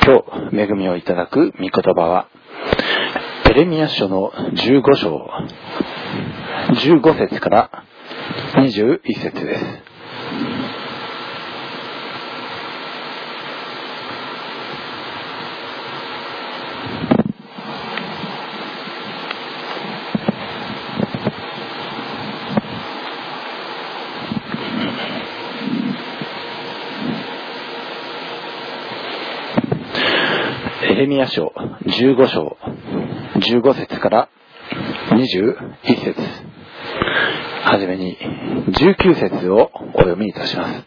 今日恵みをいただく御言葉はエレミヤ書の15章15節から21節です。エレミヤ書15章15節から21節、はじめに19節をお読みいたします。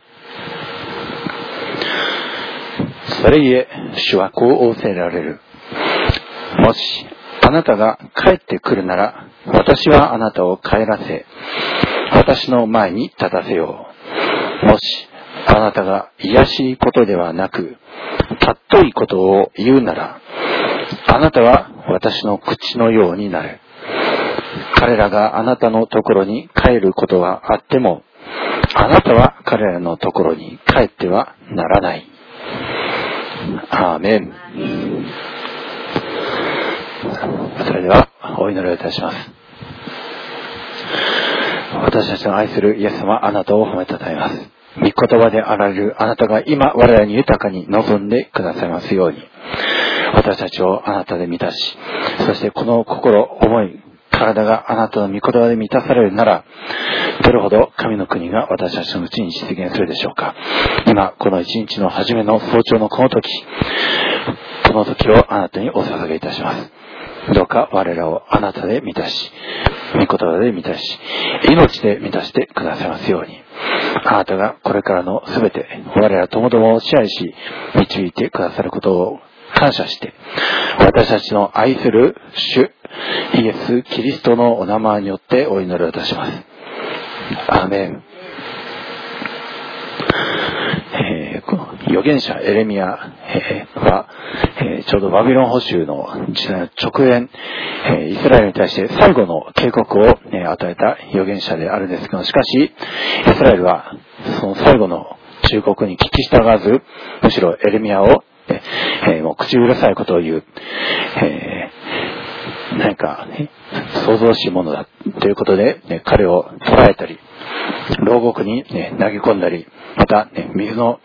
それゆえ主はこう仰せられる。もしあなたが帰ってくるなら、私はあなたを帰らせ、私の前に立たせよう。もしあなたが卑しいことではなく尊いことを言うなら、あなたは私の口のようになる。彼らがあなたのところに帰ることはあっても、あなたは彼らのところに帰ってはならない。アーメン。それではお祈りをいたします。私たちの愛するイエス様、あなたを褒めたたえます。御言葉であられるあなたが今我らに豊かに望んでくださいますように、私たちをあなたで満たし、そしてこの心、思い、体があなたの御言葉で満たされるなら、どれほど神の国が私たちのうちに実現するでしょうか。今この一日の初めの早朝のこの時をあなたにお捧げいたします。どうか我らをあなたで満たし、御言葉で満たし、命で満たしてくださいますように、あなたがこれからのすべて我らともどもを支配し導いてくださることを感謝して、私たちの愛する主イエス・キリストのお名前によってお祈りをいたします。アーメン。預言者エレミヤはちょうどバビロン捕囚の時代の直前、イスラエルに対して最後の警告を与えた預言者であるんですけど、しかしイスラエルはその最後の忠告に聞き従わず、むしろエレミヤをもう口うるさいことを言う、何か想像しいものだということで、彼を捕らえたり、牢獄に、投げ込んだり、また、水の、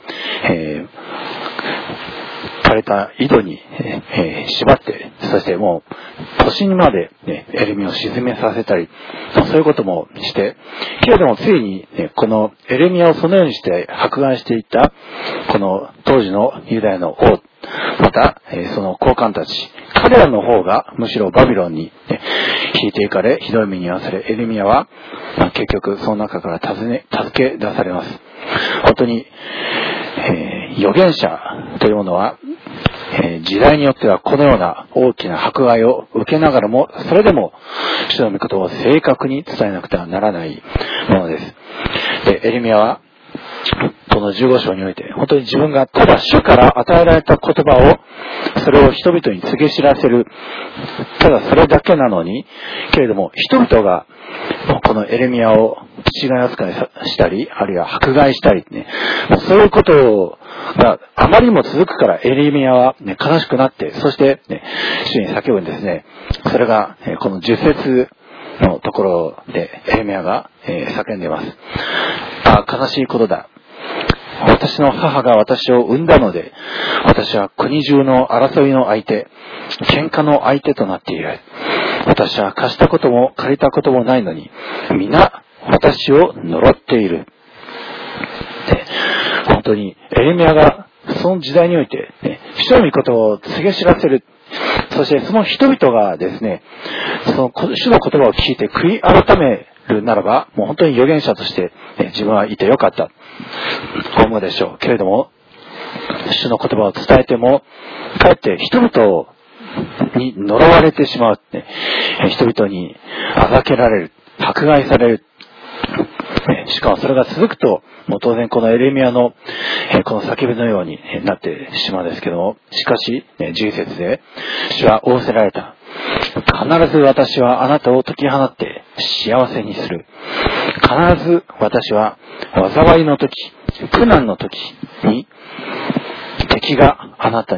枯れた井戸に、縛って、そしてもう都心まで、エレミヤを沈めさせたり、そういうこともして、けれどもついに、このエレミヤをそのようにして迫害していったこの当時のユダヤの王、また、その高官たち、彼らの方がむしろバビロンに、引いていかれ、ひどい目に遭わされ、エレミヤは、結局その中から助け出されます。本当に、預言者というものは、時代によってはこのような大きな迫害を受けながらも、それでも主の御言葉を正確に伝えなくてはならないものです。で、エレミヤはこの15章において、本当に自分がただ主から与えられた言葉を、それを人々に告げ知らせる、ただそれだけなのに、けれども人々がこのエレミヤを違い扱いしたり、あるいは迫害したりね、そういうことがあまりにも続くから、エレミヤは、悲しくなって、そして、主に叫ぶんですね。それが、この10節のところでエレミヤが、叫んでいます。悲しいことだ。私の母が私を産んだので、私は国中の争いの相手、喧嘩の相手となっている。私は貸したことも借りたこともないのに、皆私を呪っている。で、本当にエレミヤがその時代において、主の御言葉を告げ知らせる。そしてその人々がですね、その主の言葉を聞いて悔い改めるならば、もう本当に預言者として、自分はいてよかったと思うでしょう。けれども、主の言葉を伝えても、かえって人々に呪われてしまう。人々にあざけられる、迫害される。しかもそれが続くと、もう当然このエレミヤのこの叫びのようになってしまうんですけども、しかし11節で主は仰せられた。必ず私はあなたを解き放って幸せにする。必ず私は災いの時、苦難の時に敵があなたに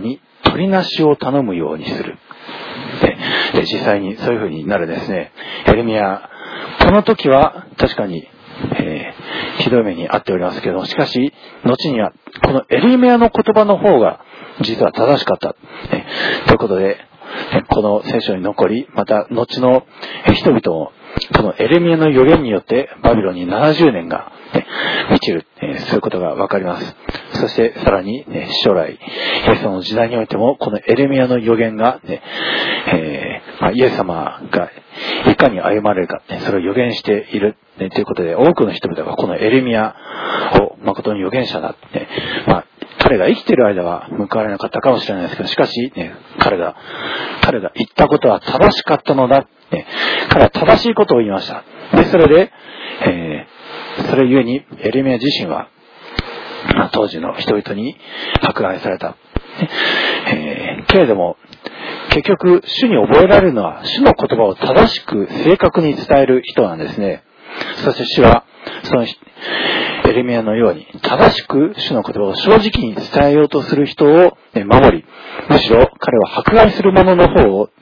取りなしを頼むようにする。で実際にそういう風になるですね。エレミヤ、この時は確かに、ひどい目に遭っておりますけども、しかし後にはこのエレミヤの言葉の方が実は正しかった、ということで、この聖書に残り、また後の人々もこのエレミヤの預言によってバビロンに70年が、満ちる、そういうことがわかります。そしてさらに、将来イエス様の時代においてもこのエレミヤの預言が、イエス様がいかに歩まれるか、それを預言している、ということで、多くの人々がこのエレミヤを誠に預言者だって、彼が生きている間は報われなかったかもしれないですけど、しかし、彼が言ったことは正しかったのだ、彼は正しいことを言いました。で、それで、それゆえにエレミヤ自身は、当時の人々に迫害された。けれども、結局、主に覚えられるのは、主の言葉を正しく正確に伝える人なんですね。そして主は、そのエレミヤのように、正しく主の言葉を正直に伝えようとする人を守り、むしろ彼は迫害する者の方を、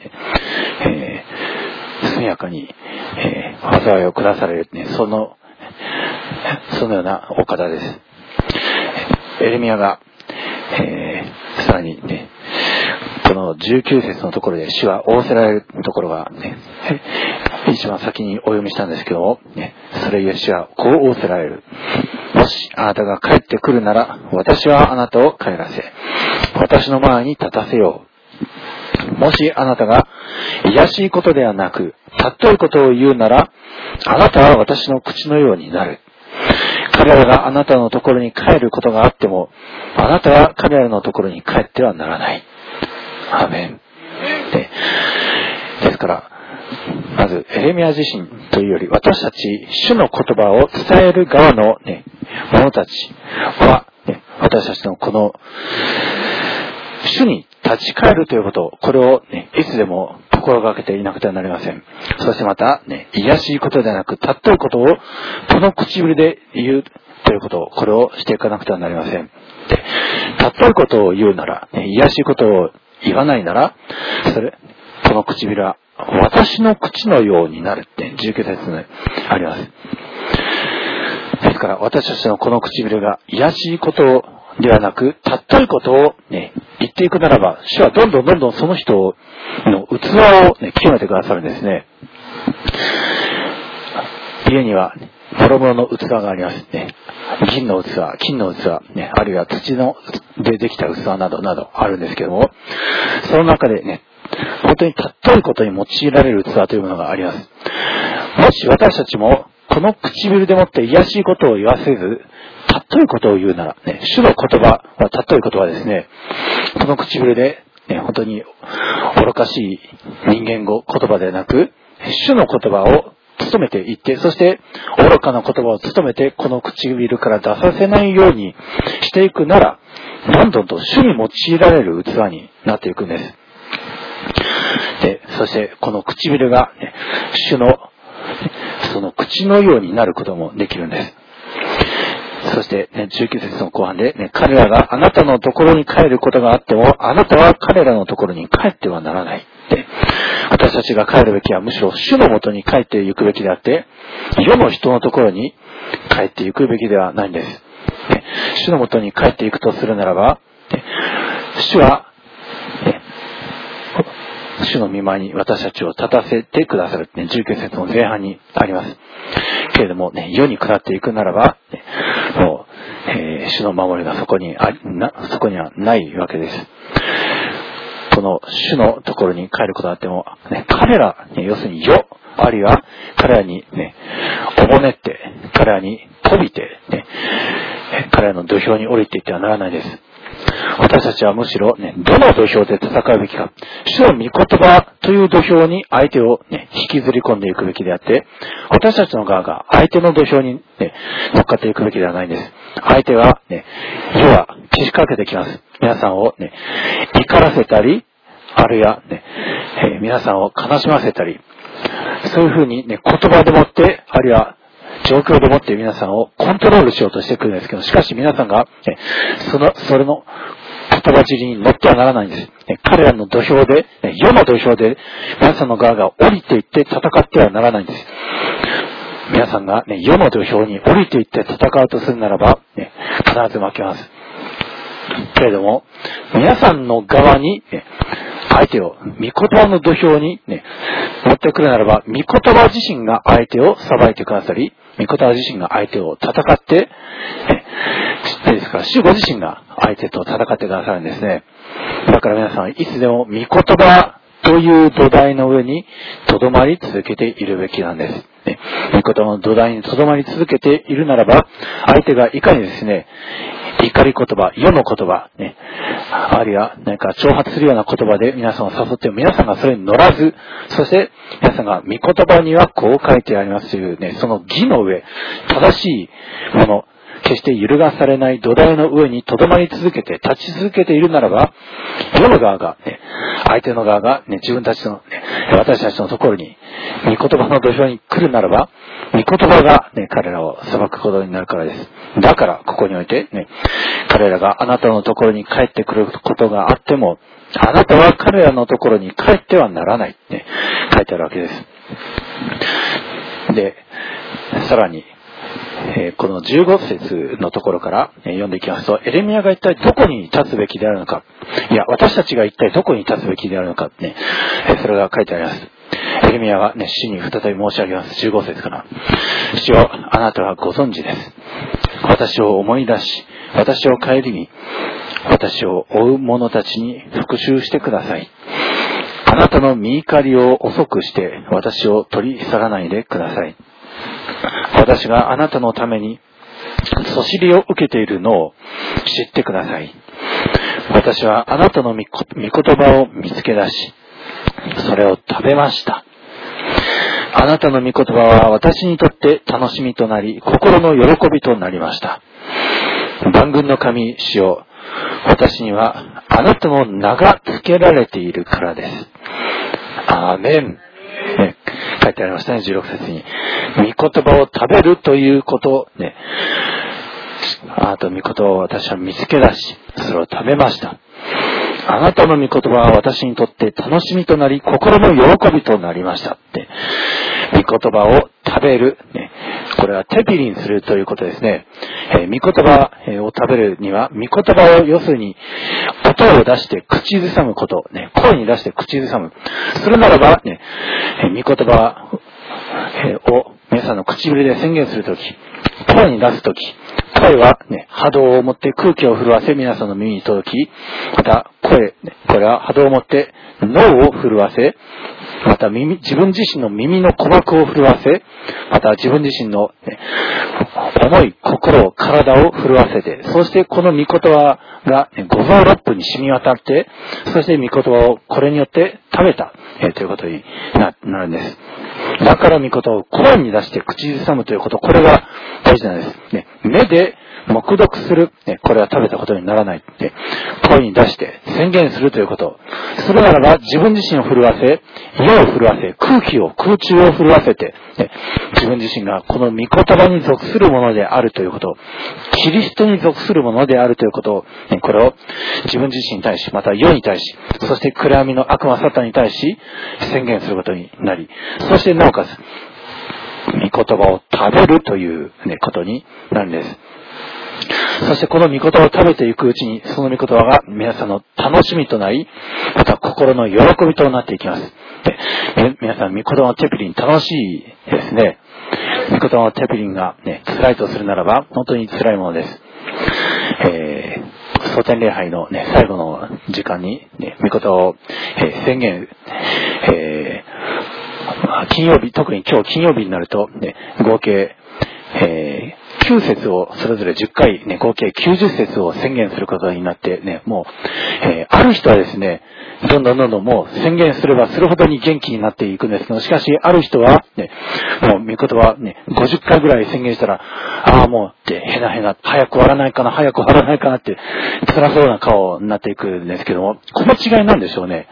速やかに、災いを下される、そのようなお方です。エレミヤが、さらにね、この19節のところで主は仰せられるところが、一番先にお読みしたんですけども、それゆえ主はこう仰せられる。もしあなたが帰ってくるなら、私はあなたを帰らせ、私の前に立たせよう。もしあなたが卑しいことではなく、尊いことを言うなら、あなたは私の口のようになる。彼らがあなたのところに帰ることがあっても、あなたは彼らのところに帰ってはならない。アーメン。ですから、まずエレミヤ自身というより、私たち主の言葉を伝える側の、者たちは、私たちのこの主に立ち返るということ、これを、いつでも心がけていなくてはなりません。そしてまた、卑しいことではなく、尊いことをこの唇で言うということ、これをしていかなくてはなりません。尊いことを言うなら、卑しいことを言わないなら、この唇は私の口のようになるって19節にあります。ですから私たちのこの唇が卑しいことではなく、尊いことを、言っていくならば、主はどんどんその人の器を、清めてくださるんですね。家には諸々の器がありますね。銀の器、金の器、あるいは土でできた器などなどあるんですけども、その中で本当に尊いことに用いられる器というものがあります。もし私たちもこの唇でもって卑しいことを言わせず、尊いことを言うなら、主の言葉は尊い言葉ですね。この唇で、本当に愚かしい人間語、言葉ではなく、主の言葉を努めていって、そして愚かな言葉を努めてこの唇から出させないようにしていくなら、どんどんと主に用いられる器になっていくんです。そしてこの唇が、主のその口のようになることもできるんです。そして、19節の後半で、彼らがあなたのところに帰ることがあっても、あなたは彼らのところに帰ってはならない。私たちが帰るべきはむしろ主のもとに帰っていくべきであって、世の人のところに帰っていくべきではないんです。主のもとに帰っていくとするならば、主は、主の御前に私たちを立たせてくださる。19節の前半にあります。けれども、世に下っていくならば、もう、主の守りがそこにはないわけです。この主のところに帰ることがあっても、彼ら、要するに世、あるいは彼らにおぼねって、彼らに飛びて、彼らの土俵に降りていってはならないです。私たちはむしろどの土俵で戦うべきか、主の御言葉という土俵に相手を引きずり込んでいくべきであって、私たちの側が相手の土俵に乗っかっていくべきではないんです。相手は世はけしかけてきます。皆さんを怒らせたり、あるいは皆さんを悲しませたり、そういうふうに言葉でもって、あるいは状況でもって皆さんをコントロールしようとしてくるんですけど、しかし皆さんが、それの葉尻に乗ってはならないんです。彼らの土俵で、世の土俵で、皆さんの側が降りていって戦ってはならないんです。皆さんが、世の土俵に降りていって戦うとするならば、必ず負けます。けれども、皆さんの側に、相手を、御言葉の土俵に、持ってくるならば、御言葉自身が相手を裁いてくださり、御言葉自身が相手を戦って、ですから、主ご自身が相手と戦ってくださるんですね。だから皆さん、いつでも御言葉という土台の上に留まり続けているべきなんです。御言葉の土台に留まり続けているならば、相手がいかにですね、怒り言葉、世の言葉、あるいは何か挑発するような言葉で皆さんを誘っても、皆さんがそれに乗らず、そして皆さんが御言葉にはこう書いてありますというね、その義の上、正しいもの、決して揺るがされない土台の上に留まり続けて、立ち続けているならば、世の側が、相手の側が、自分たちの、私たちのところに、御言葉の土俵に来るならば、御言葉が、彼らを裁くことになるからです。だから、ここにおいて、彼らがあなたのところに帰ってくることがあっても、あなたは彼らのところに帰ってはならない、書いてあるわけです。で、さらに、この15節のところから読んでいきますと、エレミヤが一体どこに立つべきであるのか、いや、私たちが一体どこに立つべきであるのか、それが書いてあります。エレミヤが主に再び申し上げます。15節から。主よ、あなたはご存知です。私を思い出し、私を顧み、私を追う者たちに復讐してください。あなたの御怒りを遅くして私を取り去らないでください。私があなたのためにそしりを受けているのを知ってください。私はあなたの御言葉を見つけ出し、それを食べました。あなたの御言葉は私にとって楽しみとなり、心の喜びとなりました。万軍の神、主よ、私にはあなたの名が付けられているからです。アーメン。書いてありましたね、16節に。御言葉を食べるということね。あなたの御言葉を私は見つけ出し、それを食べました。あなたの御言葉は私にとって楽しみとなり、心の喜びとなりましたって。御言葉を食べる、これはテピリンするということですね。御言葉を食べるには、御言葉を要するに音を出して口ずさむこと、声に出して口ずさむ。それならば、御言葉を皆さんの唇で宣言するとき、声に出すとき、声は、波動を持って空気を震わせ皆さんの耳に届き、またこれは波動を持って脳を震わせ、また自分自身の耳の鼓膜を震わせ、また自分自身の、思い、心、体を震わせて、そしてこの御言葉が五臓六腑に染み渡って、そして御言葉をこれによって食べた、ということになるんです。だから御言葉を声に出して口ずさむということ、これが大事なんです。目で黙読する、これは食べたことにならない。声に出して宣言するということ。それならば自分自身を震わせ、世を震わせ、空中を震わせて、自分自身がこの御言葉に属するものであるということ、キリストに属するものであるということを、これを自分自身に対し、また世に対し、そして暗闇の悪魔サタンに対し宣言することになり、そしてなおかつ御言葉を食べるという、ことになるんです。そしてこの御言葉を食べていくうちに、その御言葉が皆さんの楽しみとなり、また心の喜びとなっていきます。皆さん、御言葉のテピリン楽しいですね。御言葉のテピリンが辛いとするならば、本当に辛いものです。蒼天礼拝の最後の時間に御言葉を宣言、金曜日、特に今日金曜日になると、合計、9節をそれぞれ10回、合計90節を宣言することになってもう、ある人はですね、どんどんもう宣言すればするほどに元気になっていくんですけど、しかしある人はもう御言葉50回ぐらい宣言したら、もうってへな早く終わらないかなって辛そうな顔になっていくんですけども、この違いなんでしょうね。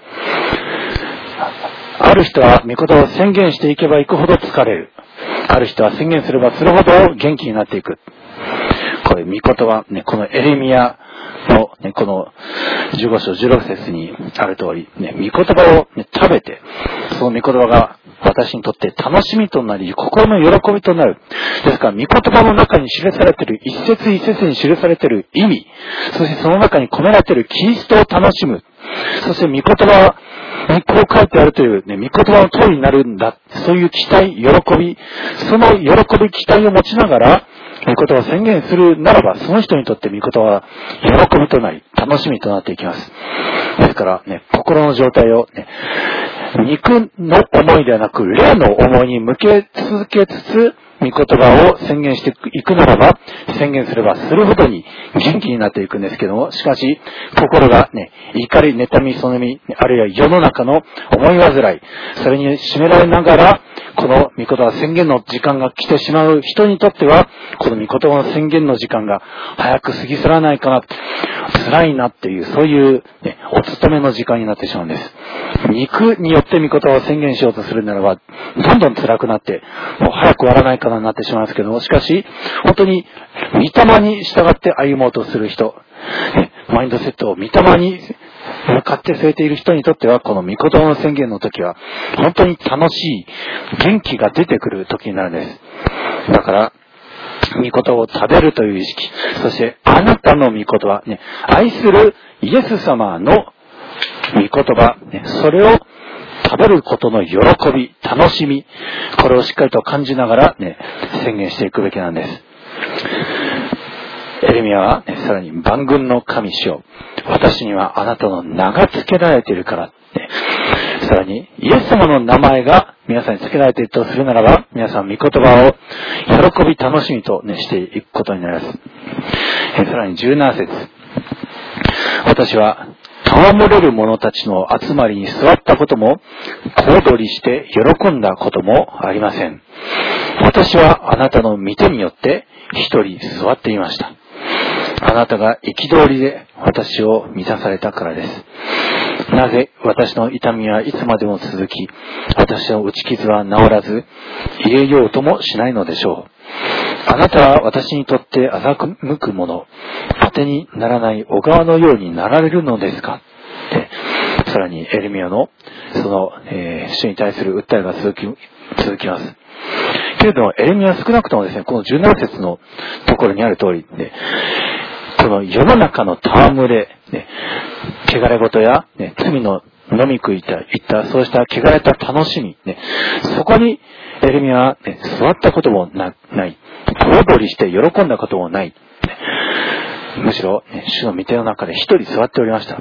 ある人は御言葉を宣言していけばいくほど疲れる。ある人は宣言すればするほど元気になっていく。ここれ、御言葉、ね、このエレミアの、ね、この15章16節にある通り、ね、御言葉を、ね、食べて、その御言葉が私にとって楽しみとなり、心の喜びとなる。ですから、御言葉の中に記されている、一節一節に記されている意味、そしてその中に込められているキリストを楽しむ。そして御言葉は、こう書いてあるという、ね、御言葉の通りになるんだ。そういう期待、喜び、その喜び、期待を持ちながら、御言葉を宣言するならば、その人にとって御言葉は喜びとなり、楽しみとなっていきます。ですからね、心の状態をね、肉の思いではなく、霊の思いに向け続けつつ、御言葉を宣言していくならば、宣言すればするほどに元気になっていくんですけども、しかし、心がね、怒り、妬み、そのみ、あるいは世の中の思い煩い、それに占められながら、この御言葉宣言の時間が来てしまう人にとっては、この御言葉の宣言の時間が早く過ぎ去らないかな、辛いなっていう、そういう、ね、お勤めの時間になってしまうんです。肉によって御言葉を宣言しようとするならば、どんどん辛くなって、もう早く終わらないかなになってしまうんですけども、しかし、本当に、御霊に従って歩もうとする人、マインドセットを御霊に向かって据えている人にとっては、この御言葉の宣言の時は、本当に楽しい、元気が出てくる時になるんです。だから、御言葉を食べるという意識、そしてあなたの御言葉、ね、愛するイエス様の御言葉、ね、それを食べることの喜び、楽しみ、これをしっかりと感じながら、ね、宣言していくべきなんです。エレミヤは、ね、さらに万軍の神主よ、私にはあなたの名が付けられているから、ね、さらにイエス様の名前が皆さんに付けられているとするならば、皆さん御言葉を喜び楽しみと、ね、していくことになります。さらに17節、私は戯れる者たちの集まりに座ったことも、小躍りして喜んだこともありません。私はあなたの御手によって一人座っていました。あなたが憤りで私を満たされたからです。なぜ私の痛みはいつまでも続き、私の打ち傷は治らず、癒えようともしないのでしょう。あなたは私にとって欺く者、当てにならない小川のようになられるのですか。さらにエレミヤのその、主に対する訴えが続きます。けれどもエレミヤは少なくともですね、この17節のところにある通り、ね、この世の中の戯れ、ね、汚れ事や、ね、罪の飲み食いといったそうした汚れた楽しみ、ね、そこにエレミヤは、ね、座ったこともない、小躍りして喜んだこともない、ね、むしろ、ね、主の御手の中で一人座っておりました。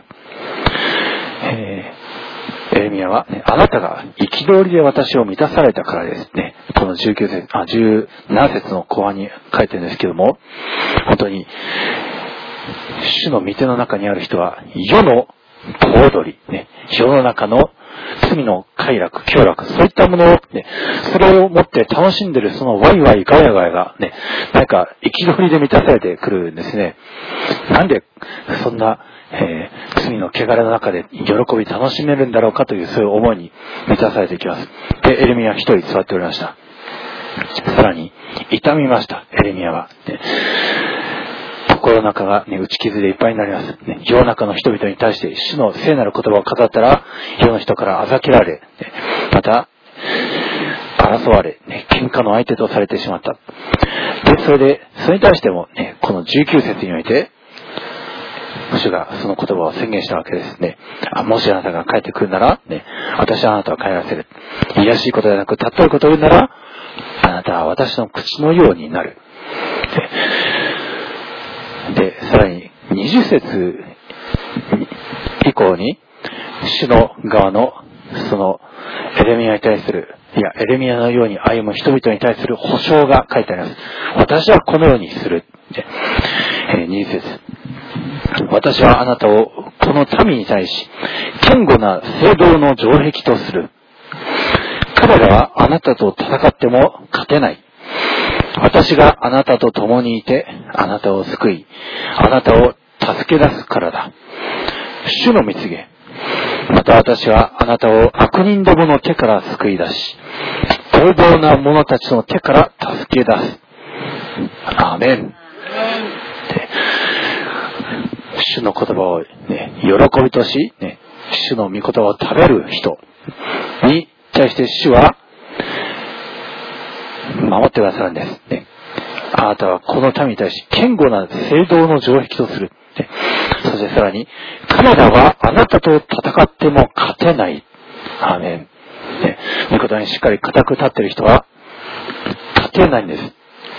エレミヤは、ね、あなたが憤りで私を満たされたからですね。この17節の後半に書いてるんですけども、本当に主の御手の中にある人は世の小躍り、ね、世の中の罪の快楽、享楽、そういったものを、ね、それを持って楽しんでるそのワイワイガヤガヤがね、なんか憤りで満たされてくるんですね。なんでそんな罪の汚れの中で喜び楽しめるんだろうかというそういう思いに満たされていきます。で、エレミヤは一人座っておりました。さらに痛みました。エレミヤは、ね、心の中が、ね、打ち傷でいっぱいになります、ね。世の中の人々に対して主の聖なる言葉を語ったら世の人からあざけられ、ね、また争われ、ね、喧嘩の相手とされてしまった。で、それに対しても、ね、この19節において主がその言葉を宣言したわけですね。もしあなたが帰ってくるなら、ね、私はあなたを帰らせる。いやしいことではなく、尊いことを言うなら、あなたは私の口のようになる。で、さらに20節以降に、主の側のそのエレミヤに対する、エレミヤのように歩む人々に対する保証が書いてあります。私はこのようにする。20節。私はあなたをこの民に対し堅固な聖堂の城壁とする。彼らはあなたと戦っても勝てない。私があなたと共にいてあなたを救い、あなたを助け出すからだ。主の蜜げ。また私はあなたを悪人どもの手から救い出し、逃亡な者たちの手から助け出す。アーメン。 主の言葉を、ね、喜びとし、ね、主の御言葉を食べる人に対して主は守ってくださるんです、ね。あなたはこの民に対し堅固な聖堂の城壁とする、ね。そしてさらに彼らはあなたと戦っても勝てない。アーメン、ね。御言葉にしっかり固く立っている人は勝てないんです。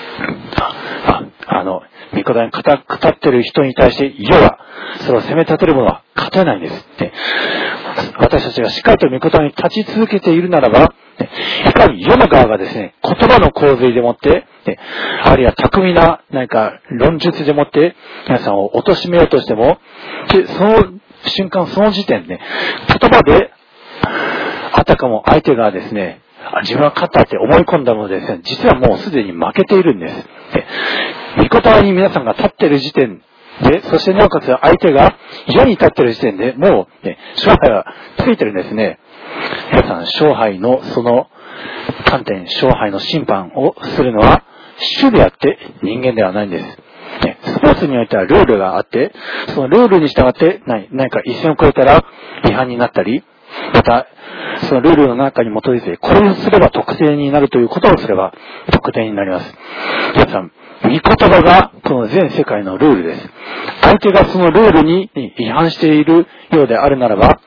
御言葉に固く立っている人に対して世はそれを責め立てる者は勝てないんです、ね。私たちがしっかりと御言葉に立ち続けているならば、いかに世の側がですね、言葉の洪水でもって、あるいは巧みな何か論述でもって皆さんを貶めようとしても、その瞬間その時点で言葉であたかも相手がですね、自分は勝ったって思い込んだものですね、実はもうすでに負けているんです。御言葉に皆さんが立っている時点で、そしてなおかつ相手が世に立っている時点でもう、勝敗はついてるんですね。皆さん、勝敗のその観点、勝敗の審判をするのは主であって人間ではないんです。スポーツにおいてはルールがあって、そのルールに従って何か一線を越えたら違反になったり、またそのルールの中に基づいてこれをすれば得点になるということをすれば得点になります。皆さん、御言葉がこの全世界のルールです。相手がそのルールに違反しているようであるならば、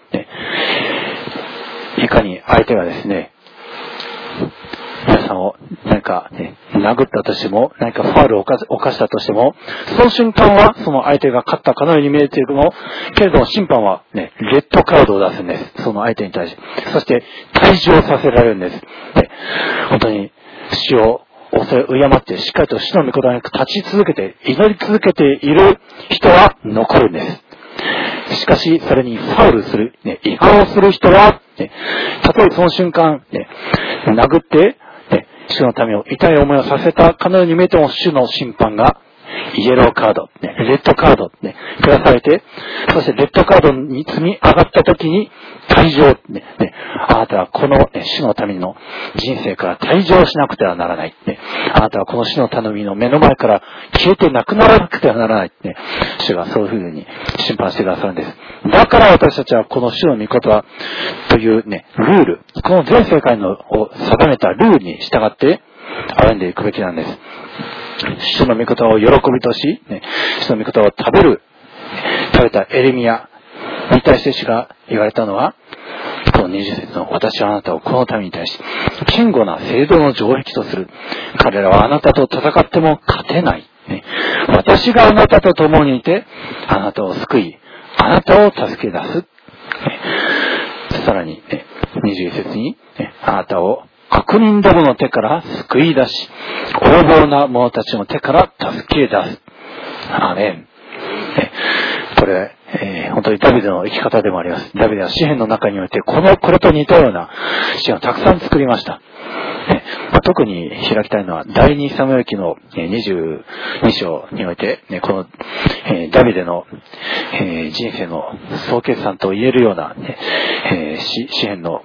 いかに相手がですね、皆さんを何か、殴ったとしても、何かファウルを犯したとしても、その瞬間はその相手が勝ったかのように見えているのけれども、審判はレッドカードを出すんです。その相手に対して。そして退場させられるんです。本当に主を敬ってしっかりと主の御言葉に立ち続けて祈り続けている人は残るんです。しかしそれにファウルする、違反をする人は、たとえその瞬間、殴って、主の民を痛い思いをさせたかのように見えても主の審判がイエローカード、レッドカード、下されて、そしてレッドカードに積み上がった時に退場、あなたはこの、主の民の人生から退場しなくてはならない、あなたはこの主の民の目の前から消えてなくならなくてはならない、主がそういうふうに審判してくださるんです。だから私たちはこの主の御言葉というルール、この全世界のを定めたルールに従って歩んでいくべきなんです。主の御言葉を喜びとし、主の御言葉を食べたエレミヤに対して主が言われたのは、この20節の私はあなたをこの民に対し堅固な聖堂の城壁とする。彼らはあなたと戦っても勝てない。私があなたと共にいてあなたを救い、あなたを助け出す。さらに、21節に、あなたを悪人どもの手から救い出し、横暴な者たちの手から助け出す。アーメン。これ、本当にダビデの生き方でもあります。ダビデは詩篇の中においてこれと似たような詩をたくさん作りました。特に開きたいのは第2サムエル記の22章において、このダビデの人生の総決算と言えるような詩篇の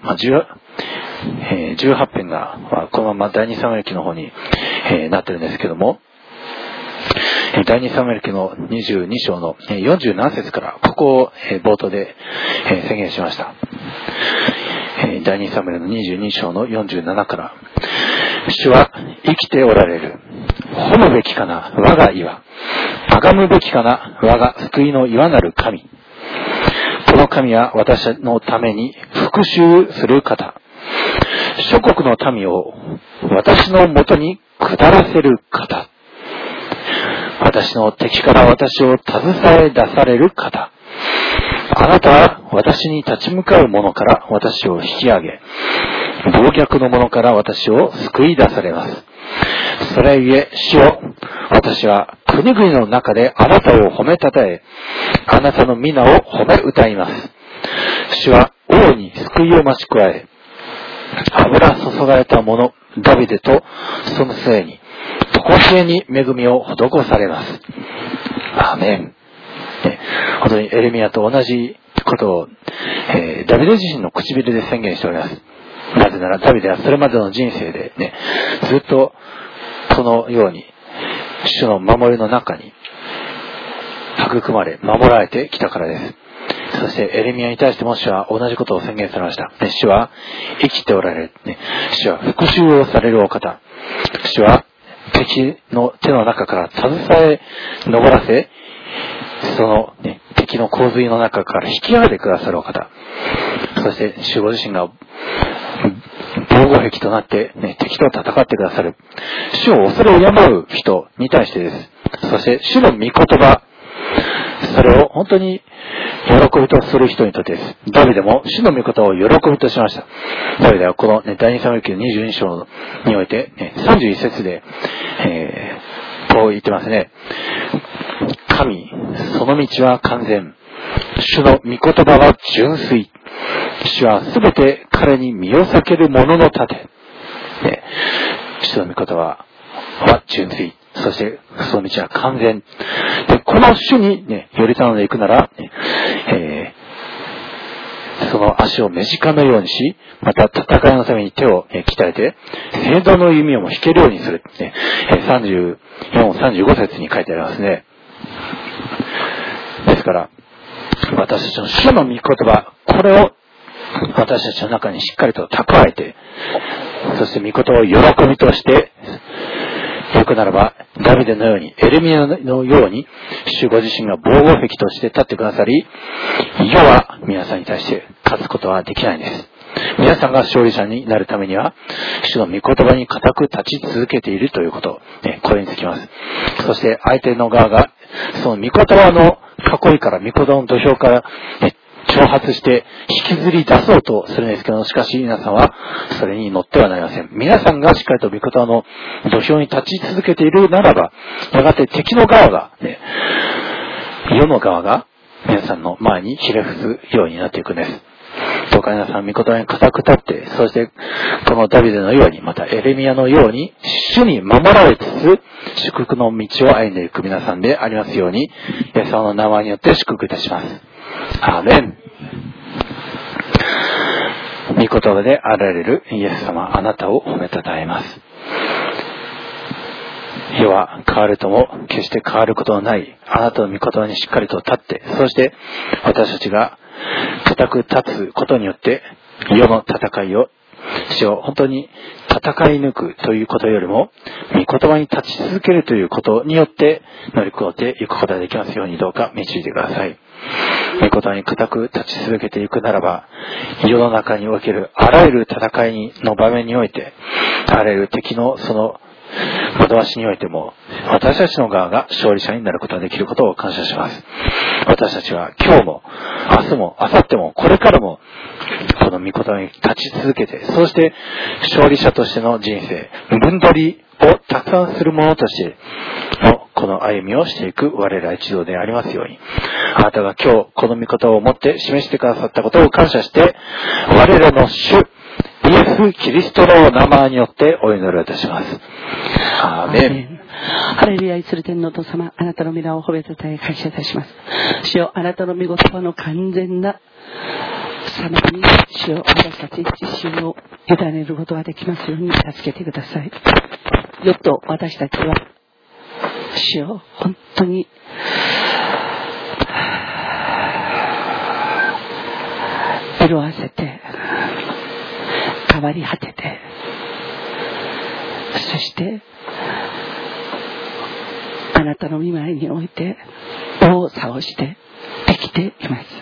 18編がこのまま第2サムエル記の方になってるんですけども、第2サムエル記の22章の47節からここを冒頭で宣言しました。第2サムエルの22章の47から、主は生きておられる。褒むべきかな我が岩。崇むべきかな我が救いの岩なる神。この神は私のために復讐する方。諸国の民を私のもとに下らせる方。私の敵から私を携え出される方。あなたは私に立ち向かう者から私を引き上げ、暴虐の者から私を救い出されます。それゆえ、主よ、私は国々の中であなたを褒めたたえ、あなたの皆を褒め歌います。主は王に救いを増し加え、油注がれた者、ダビデとその末に、常しえに恵みを施されます。アーメン。本当にエレミヤと同じことを、ダビデ自身の唇で宣言しております。なぜならダビデはそれまでの人生でずっとこのように主の守りの中に育まれ、守られてきたからです。そしてエレミヤに対しても主は同じことを宣言されました。主は生きておられる。主は復讐をされるお方。主は敵の手の中から携え登らせ、その、敵の洪水の中から引き上げてくださるお方。そして主ご自身が防護壁となって、敵と戦ってくださる。主を恐れを敬う人に対してです。そして主の御言葉、それを本当に喜びとする人にとってです。ダビデも主の御言葉を喜びとしました。ダビデはこの、第2サムエル記の22章において、31節で、こう言ってますね。神、その道は完全。主の御言葉は純粋。主はすべて彼に身を避ける者の盾。主の御言葉は純粋。そしてその道は完全。で、この主により頼んでいくなら、その足を目近のようにし、また戦いのために手を鍛えて、聖堂の弓をも引けるようにする。34、35節に書いてありますね。ですから、私たちの主の御言葉、これを私たちの中にしっかりと蓄えて、そして御言葉を喜びとして、よくならば、ダビデのように、エレミヤのように、主ご自身が防護壁として立ってくださり、世は皆さんに対して勝つことはできないんです。皆さんが勝利者になるためには、主の御言葉に固く立ち続けているということ、これにつきます。そして相手の側が、その御言葉の囲いから、御言葉の土俵から、挑発して引きずり出そうとするんですけど、しかし皆さんはそれに乗ってはなりません。皆さんがしっかりと御言葉の土俵に立ち続けているならば、やがて敵の側が、世の側が皆さんの前にひれ伏すようになっていくんです。どうか皆さん御言葉に固く立って、そしてこのダビデのように、またエレミヤのように主に守られつつ祝福の道を歩んでいく皆さんでありますように、イエス様の名前によって祝福いたします。アーメン。御言葉であられるイエス様、あなたを褒めたたえます。世は変わるとも決して変わることのないあなたの御言葉にしっかりと立って、そして私たちが固く立つことによって世の戦いを本当に戦い抜くということよりも御言葉に立ち続けるということによって乗り越えていくことができますように、どうか導いてください。御言葉に固く立ち続けていくならば、世の中におけるあらゆる戦いの場面において、あらゆる敵のその惑わしにおいても、私たちの側が勝利者になることができることを感謝します。私たちは今日も、明日も、明後日も、これからも、この御言葉に立ち続けて、そして勝利者としての人生、分取りをたくさんする者としてのこの歩みをしていく我ら一同でありますように、あなたが今日この御言葉を持って示してくださったことを感謝して、我らの主イエス・キリストの名前によってお祈りをいたします。アーメン。 ハレルヤ、愛する天のお父様、あなたの皆を褒めたたえ感謝いたします。主よ、あなたの御言葉の完全な様に主よ、私たち自身を委ねることができますように助けてください。よっと私たちは主よ、本当に色あせて変わり果てて、そしてあなたの御前において王座をして生きています。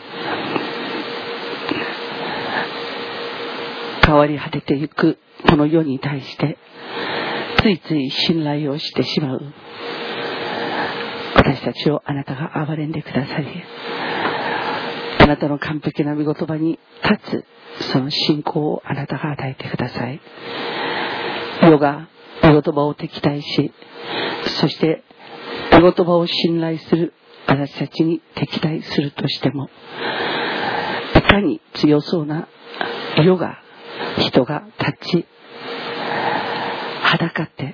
変わり果てていくこの世に対してついつい信頼をしてしまう私たちをあなたが憐れんでくださり、あなたの完璧な御言葉に立つその信仰をあなたが与えてください。世が御言葉を敵対し、そして御言葉を信頼する私たちに敵対するとしても、いかに強そうな世が人が立ちはだかって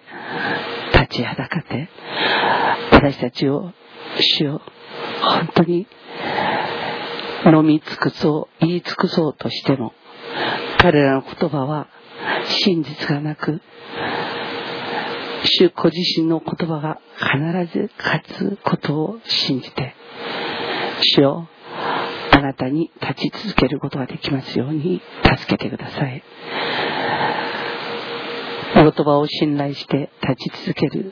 私たちを主よ、本当に飲み尽くそう言い尽くそうとしても、彼らの言葉は真実がなく主ご自身の言葉が必ず勝つことを信じて、主よ、あなたに立ち続けることができますように助けてください。御言葉を信頼して立ち続ける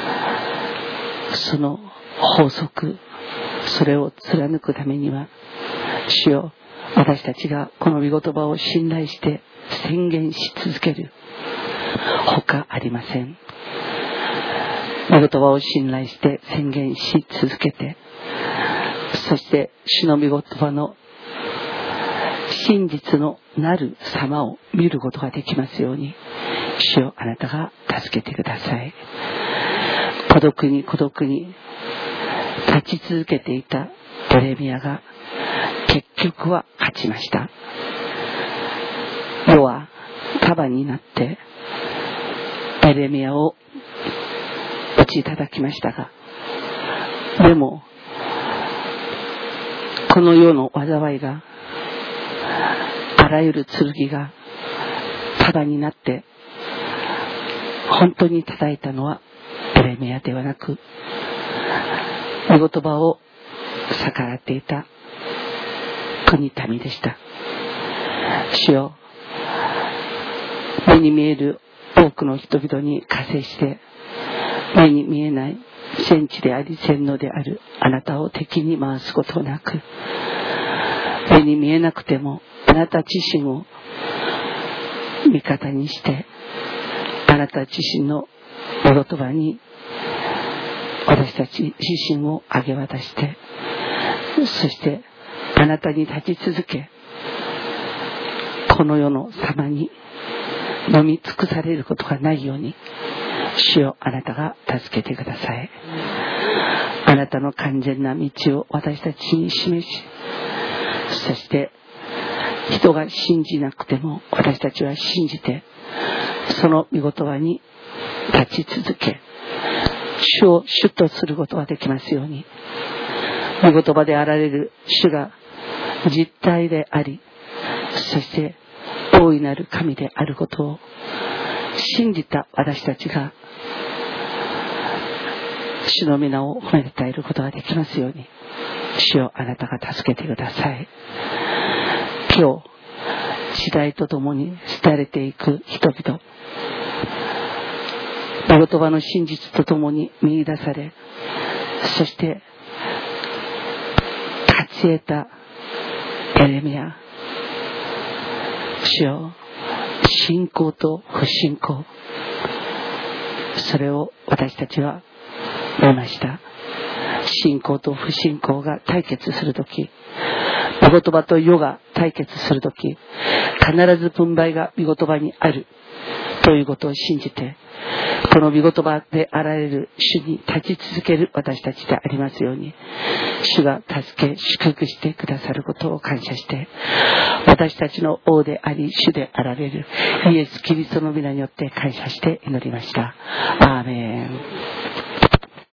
その法則、それを貫くためには、主よ、私たちがこの御言葉を信頼して宣言し続けるほかありません。御言葉を信頼して宣言し続けて、そして主の御言葉の真実のなる様を見ることができますように、主よ、あなたが助けてください。孤独に立ち続けていたエレミヤが結局は勝ちました。世は束になってエレミヤを打ち叩きましたが、でもこの世の災いが、あらゆる剣が束になって本当に叩いたのはエレミヤではなく、御言葉を逆らっていた国民でした。主よ、目に見える多くの人々に加勢して、目に見えない戦地であり洗脳であるあなたを敵に回すことなく、目に見えなくてもあなた自身を味方にして、あなた自身の御言葉に私たち自身を明け渡して、そしてあなたに立ち続け、この世の様に飲み尽くされることがないように、主よ、あなたが助けてください。あなたの完全な道を私たちに示し、そして人が信じなくても私たちは信じて、その御言葉に立ち続け、主を主とすることができますように、御言葉であられる主が実体であり、そして大いなる神であることを信じた私たちが、主の皆を褒めたえることができますように、主よ、あなたが助けてください。今日時代とともに廃れていく人々、御言葉の真実とともに見出され、そして勝ち得たエレミヤ、主よ、信仰と不信仰、それを私たちは見ました。信仰と不信仰が対決するとき、御言葉と世が対決するとき、必ず分配が御言葉にあるということを信じて、この御言葉であられる主に立ち続ける私たちでありますように、主が助け祝福してくださることを感謝して、私たちの王であり主であられるイエス・キリストの皆によって感謝して祈りました。アーメン。